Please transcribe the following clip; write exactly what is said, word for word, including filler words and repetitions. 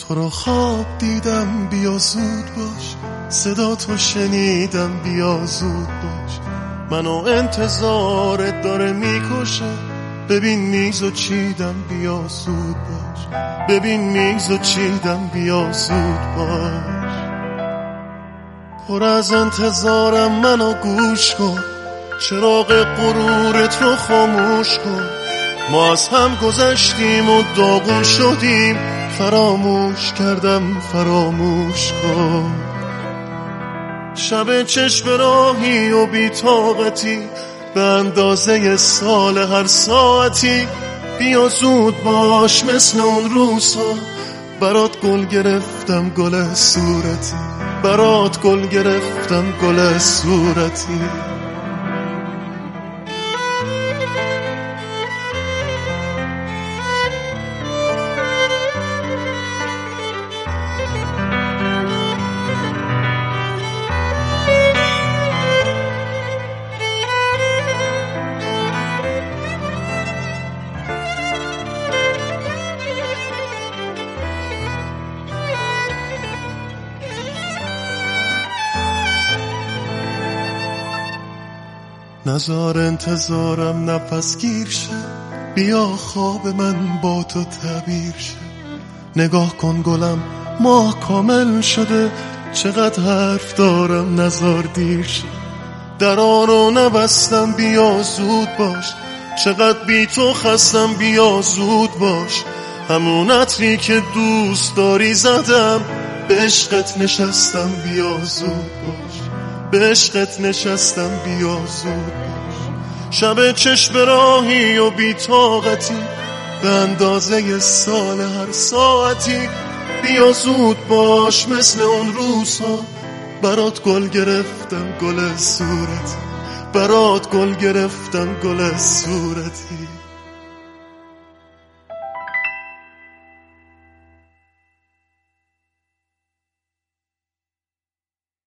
تو رو خواب دیدم بیا زود باش، صدا تو شنیدم بیا زود باش. منو انتظارت داره میکشه، ببین میزو چیدم بیا زود باش، ببین میزو چیدم بیا زود باش. پر از انتظارم منو گوش کن، چراغ غرورت رو خاموش کن. ما از هم گذشتیم و داغون شدیم، فراموش کردم فراموش کن. شب چشم راهی و بی‌طاقتی به اندازه سال هر ساعتی، بیا زود باش مثل اون روزها. برات گل گرفتم گل صورتی، برات گل گرفتم گل صورتی. نزار انتظارم نفس گیر شه، بیا خواب من با تو تعبیر شه. نگاه کن گلم ماه کامل شده، چقدر حرف دارم نزار دیر شه. درانو نبستم بیا زود باش، چقدر بی تو خستم بیا زود باش. همون عطری که دوست داری زدم، به عشقت نشستم بیا زود باش، به عشقت نشستم بیا زود باش. شب چشم راهی و بی‌طاقتی به اندازه سال هر ساعتی، بیا زود باش مثل اون روزها. برات گل گرفتم گل صورتی، برات گل گرفتم گل صورتی.